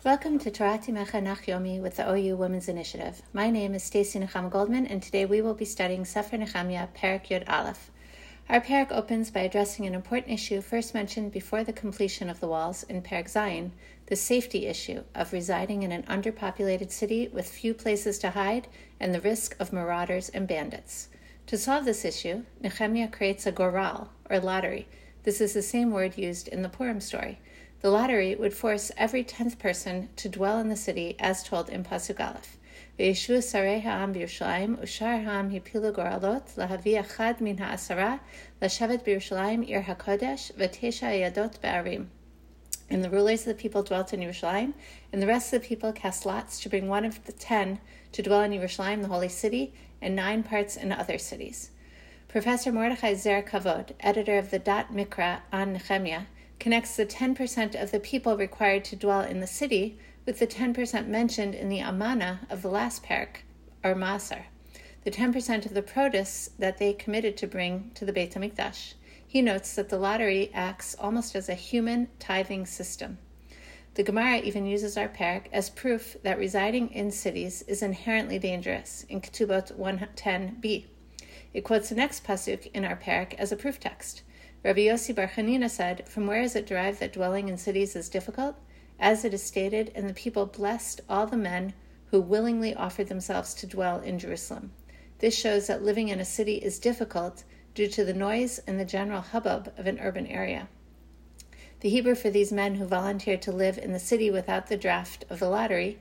Welcome to Torah Timecha Nach Yomi with the OU Women's Initiative. My name is Stacy Nechama Goldman, and today we will be studying Sefer Nehemiah, Perek Yud Aleph. Our Perek opens by addressing an important issue first mentioned before the completion of the walls in Perek Zayin, the safety issue of residing in an underpopulated city with few places to hide and the risk of marauders and bandits. To solve this issue, Nehemiah creates a goral, or lottery. This is the same word used in the Purim story. The lottery would force every 10th person to dwell in the city as told in Pasuk Aleph. V'yeshu sarei ha'am b'Yerushalayim u'shar ha'am hipilu goralot lahavi echad min ha'asara lashevet b'Yerushalayim ir hakodesh v'tesha yadot be'arim. And the rulers of the people dwelt in Yerushalayim, and the rest of the people cast lots to bring one of the 10 to dwell in Yerushalayim, the holy city, and 9 parts in other cities. Professor Mordechai Zer Kavod, editor of the Dat Mikra on Nehemiah, connects the 10% of the people required to dwell in the city with the 10% mentioned in the Amana of the last Perek, or Maasar, the 10% of the produce that they committed to bring to the Beit HaMikdash. He notes that the lottery acts almost as a human tithing system. The Gemara even uses our Perek as proof that residing in cities is inherently dangerous in Ketubot 110b. It quotes the next pasuk in our Perek as a proof text. Rabbi Yossi Bar Chanina said, "From where is it derived that dwelling in cities is difficult? As it is stated, and the people blessed all the men who willingly offered themselves to dwell in Jerusalem." This shows that living in a city is difficult due to the noise and the general hubbub of an urban area. The Hebrew for these men who volunteered to live in the city without the draft of the lottery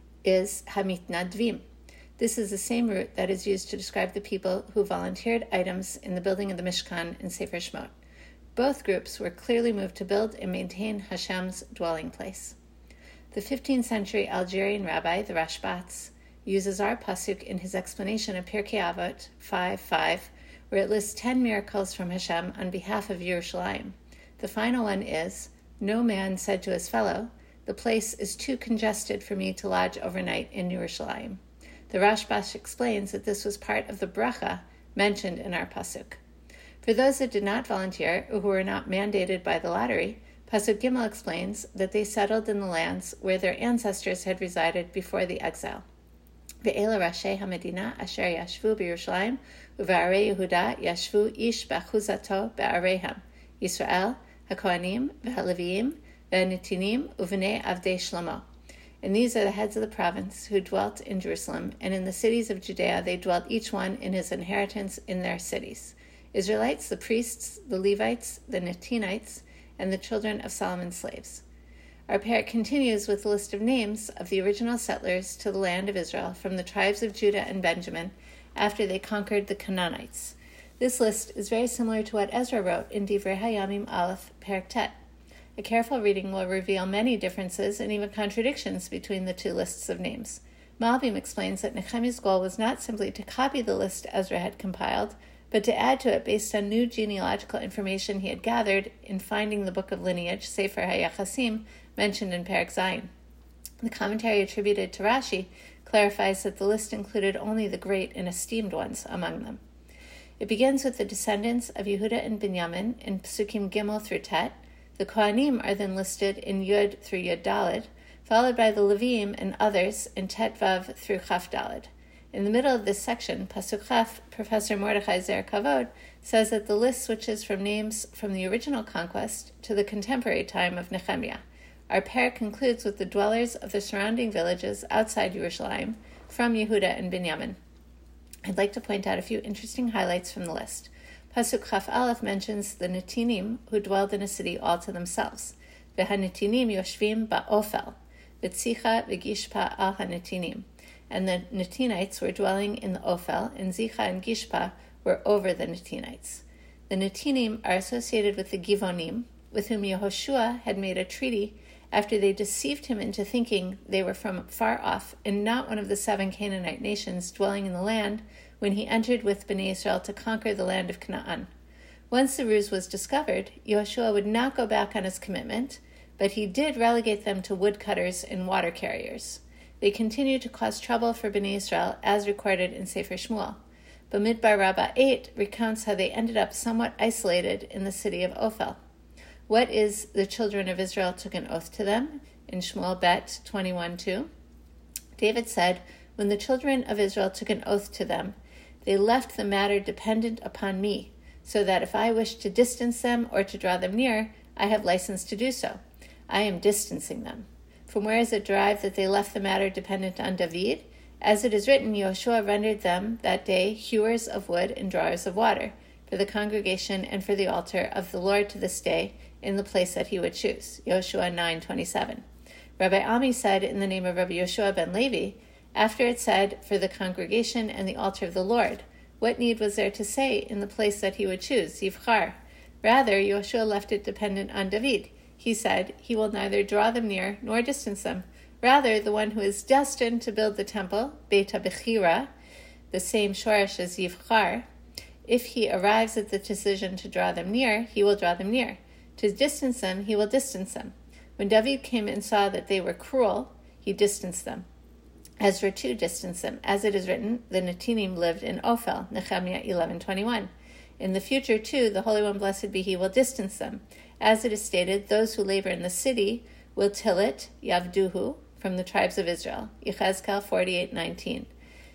is hamitnadvim. This is the same root that is used to describe the people who volunteered items in the building of the Mishkan in Sefer Shemot. Both groups were clearly moved to build and maintain Hashem's dwelling place. The 15th century Algerian rabbi, the Rashbatz, uses our pasuk in his explanation of Pirkei Avot 5:5, where it lists 10 miracles from Hashem on behalf of Yerushalayim. The final one is, "No man said to his fellow, 'The place is too congested for me to lodge overnight in Yerushalayim.'" The Rashbach explains that this was part of the bracha mentioned in our pasuk. For those that did not volunteer, or who were not mandated by the lottery, Pasuk Gimel explains that they settled in the lands where their ancestors had resided before the exile. Ve'ela Rashi HaMedina asher yashvu b'Yerushalayim uve'arei Yehuda yashvu ish b'achuzato be'areihem Yisrael HaKohanim ve'Haleviim ve'Netinim uvenei Avdei Shlomo. And these are the heads of the province who dwelt in Jerusalem, and in the cities of Judea they dwelt each one in his inheritance in their cities. Israelites, the priests, the Levites, the Netinites, and the children of Solomon's slaves. Our Perek continues with a list of names of the original settlers to the land of Israel from the tribes of Judah and Benjamin after they conquered the Canaanites. This list is very similar to what Ezra wrote in Divrei Hayamim Aleph Perek Tet. A careful reading will reveal many differences and even contradictions between the two lists of names. Malbim explains that Nehemiah's goal was not simply to copy the list Ezra had compiled, but to add to it based on new genealogical information he had gathered in finding the book of lineage, Sefer HaYachasim, mentioned in Perek Zayin. The commentary attributed to Rashi clarifies that the list included only the great and esteemed ones among them. It begins with the descendants of Yehuda and Binyamin in Psukim Gimel through Tet. The Kohanim are then listed in Yud through Yud Daled, followed by the Levim and others in Tet Vav through Chaf Daled. In the middle of this section, Pasuk Chaf, Professor Mordechai Zer Kavod says that the list switches from names from the original conquest to the contemporary time of Nehemiah. Our Perek concludes with the dwellers of the surrounding villages outside Yerushalayim from Yehuda and Binyamin. I'd like to point out a few interesting highlights from the list. Pasuk Chaf Aleph mentions the Netinim who dwelled in a city all to themselves. V'hanetinim yoshvim ba'ofel, v'tzicha v'gishpa al hanetinim. And the Netinites were dwelling in the Ophel, and Zicha and Gishpa were over the Netinites. The Netinim are associated with the Givonim, with whom Yehoshua had made a treaty after they deceived him into thinking they were from far off and not one of the 7 Canaanite nations dwelling in the land when he entered with Bnei Israel to conquer the land of Canaan. Once the ruse was discovered, Yehoshua would not go back on his commitment, but he did relegate them to woodcutters and water carriers. They continued to cause trouble for Bnei Israel, as recorded in Sefer Shmuel. Bamidbar Rabbah 8 recounts how they ended up somewhat isolated in the city of Ophel. What is the children of Israel took an oath to them? in Shmuel Bet 21:2. David said, "When the children of Israel took an oath to them, they left the matter dependent upon me, so that if I wish to distance them or to draw them near, I have license to do so. I am distancing them." From where is it derived that they left the matter dependent on David? As it is written, Yoshua rendered them that day hewers of wood and drawers of water, for the congregation and for the altar of the Lord to this day, in the place that he would choose. Yoshua 9:27. Rabbi Ami said in the name of Rabbi Yoshua ben Levi, after it said, for the congregation and the altar of the Lord, what need was there to say in the place that he would choose, Yivchar? Rather, Yoshua left it dependent on David. He said, he will neither draw them near nor distance them. Rather, the one who is destined to build the temple, Beit HaBechira, the same shoresh as Yivchar, if he arrives at the decision to draw them near, he will draw them near. To distance them, he will distance them. When David came and saw that they were cruel, he distanced them. Ezra too distanced them. As it is written, the Netinim lived in Ophel, Nehemiah 11:21. In the future too, the Holy One, blessed be he, will distance them. As it is stated, those who labor in the city will till it, Yavduhu, from the tribes of Israel, Yechezkel 48:19.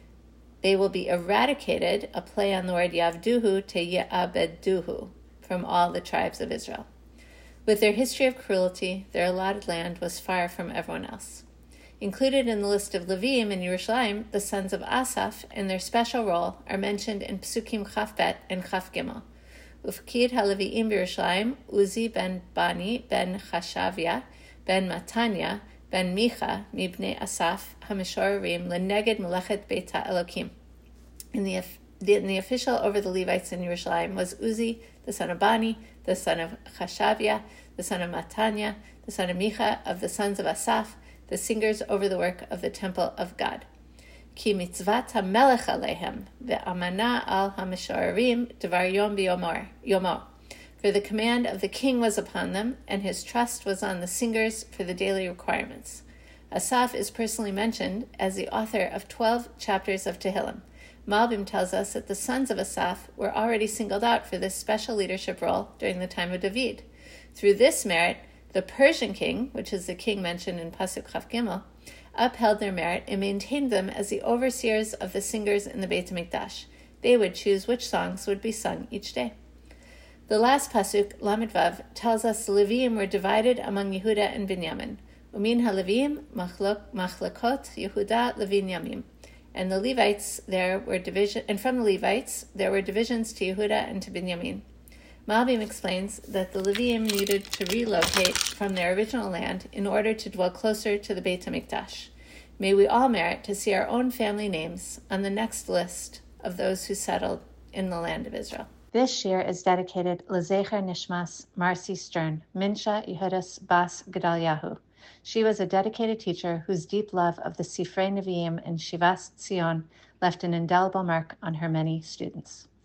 They will be eradicated, a play on the word Yavduhu to Ye'abeduhu, from all the tribes of Israel. With their history of cruelty, their allotted land was far from everyone else. Included in the list of Levim in Yerushalayim, the sons of Asaph and their special role are mentioned in Psukim Chaf-Bet and Chaf-Gimel. Ufkid HaLevi'im Yerushalayim, Uzi ben Bani ben Chashavia ben Matanya ben Micha mibnei Asaph HaMishorim leneged Melechet Beit HaElokim. In the official over the Levites in Yerushalayim was Uzi, the son of Bani, the son of Chashavia, the son of Matanya, the son of Micha, of the sons of Asaph, the singers over the work of the temple of God. Ki mitzvat ha-melech alehem, ve'amana al ha-mishorim devar yom yomo. For the command of the king was upon them, and his trust was on the singers for the daily requirements. Asaph is personally mentioned as the author of 12 chapters of Tehillim. Malbim tells us that the sons of Asaph were already singled out for this special leadership role during the time of David. Through this merit, the Persian king, which is the king mentioned in Pasuk Chaf Gimel, upheld their merit and maintained them as the overseers of the singers in the Beit HaMikdash. They would choose which songs would be sung each day. The last Pasuk, Lamed Vav, tells us the Levim were divided among Yehuda and Binyamin. Umin ha-Levim machlekot Yehuda leVinyamin. And the Levites from the Levites there were divisions to Yehuda and to Binyamin. Malbim explains that the Levim needed to relocate from their original land in order to dwell closer to the Beit HaMikdash. May we all merit to see our own family names on the next list of those who settled in the land of Israel. This shir is dedicated L'Zecher Nishmas Marcy Stern, Minsha Yehudas Bas Gedalyahu. She was a dedicated teacher whose deep love of the Sifrei Nevi'im and Shivas Tzion left an indelible mark on her many students.